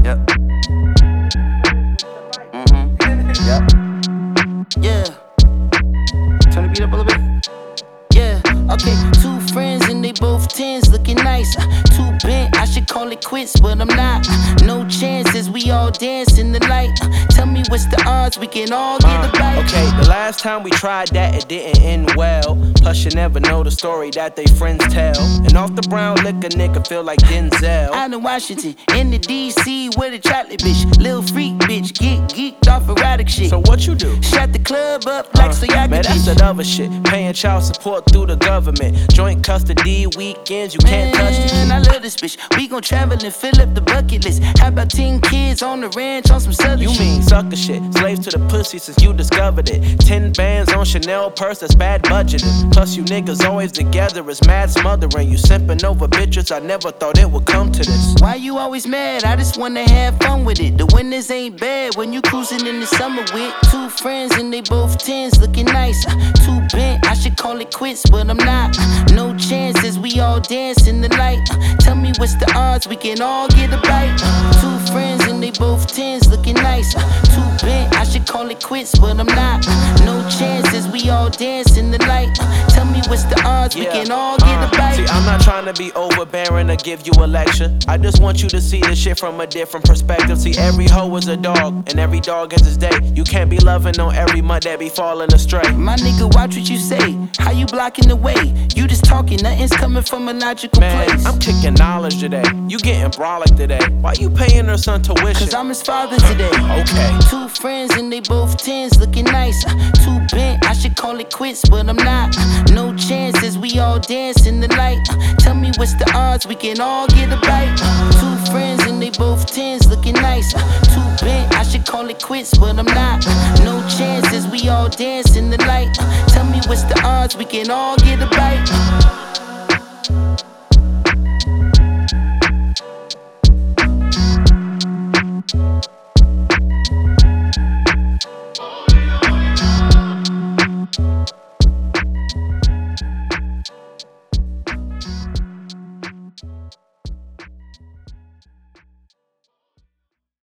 Yep. Yep. Yeah. Turn the beat up a little bit. Yeah. Okay. Two friends and they both tens, looking nice. Too bent, I should call it quits, but I'm not. No chances, we all dance in the light. Tell me what's the odds we can all get a bite. Okay, the last time we tried that, it didn't end well. Plus you never know the story that they friends tell. And off the brown liquor, nigga feel like Denzel. Out in Washington, in the DC with a chocolate bitch. Lil freak bitch, get geeked off erotic shit. So what you do? Shut the club up like Stoyakovich. Man, that's that other shit. Paying child support through the government. Joint custody weekends, you can't touch the Man, I love this bitch. We gon' travel and fill up the bucket list. How about 10 kids on the ranch on some southern You shit? mean sucker shit. Slaves to the pussy since you discovered it. 10 bands on Chanel purse, that's bad budgeting. Plus you niggas always together, it's mad smothering. You simping over bitches, I never thought it would come to this. Why you always mad? I just wanna have fun with it. The winters ain't bad when you cruising in the summer with two friends and they both tens, looking nice. Too bent, I should call it quits, but I'm not. No chances, we all dance in the light. Tell me what's the odds we can all get a bite. Two friends and they both tens, looking nice. Too bent, I should call it quits, but I'm not. No chances, we all dance in the light. Tell me what's the odds we can all get a bite. See, I'm not trying to be overbearing or give you a lecture. I just want you to see this shit from a different perspective. See, every hoe is a dog, and every dog has his day. You can't be loving on every mud that be falling astray. My nigga, watch what you say. How you blocking the way? You just talking, nothing's coming from a logical Man, place. I'm kicking knowledge today. You getting brolic today. Why you paying her son tuition? Cause I'm his father today. Okay. Two friends and they both tens, looking nice. Too bent, I should call it quits, but I'm not. No chances, we all dance in the light. Tell me what's the odds we can all get a bite. Two friends and they both tens, looking nice. Too bent, I should call it quits, but I'm not. No chances, we all dance in the light. Tell me what's the odds we can all get a bite.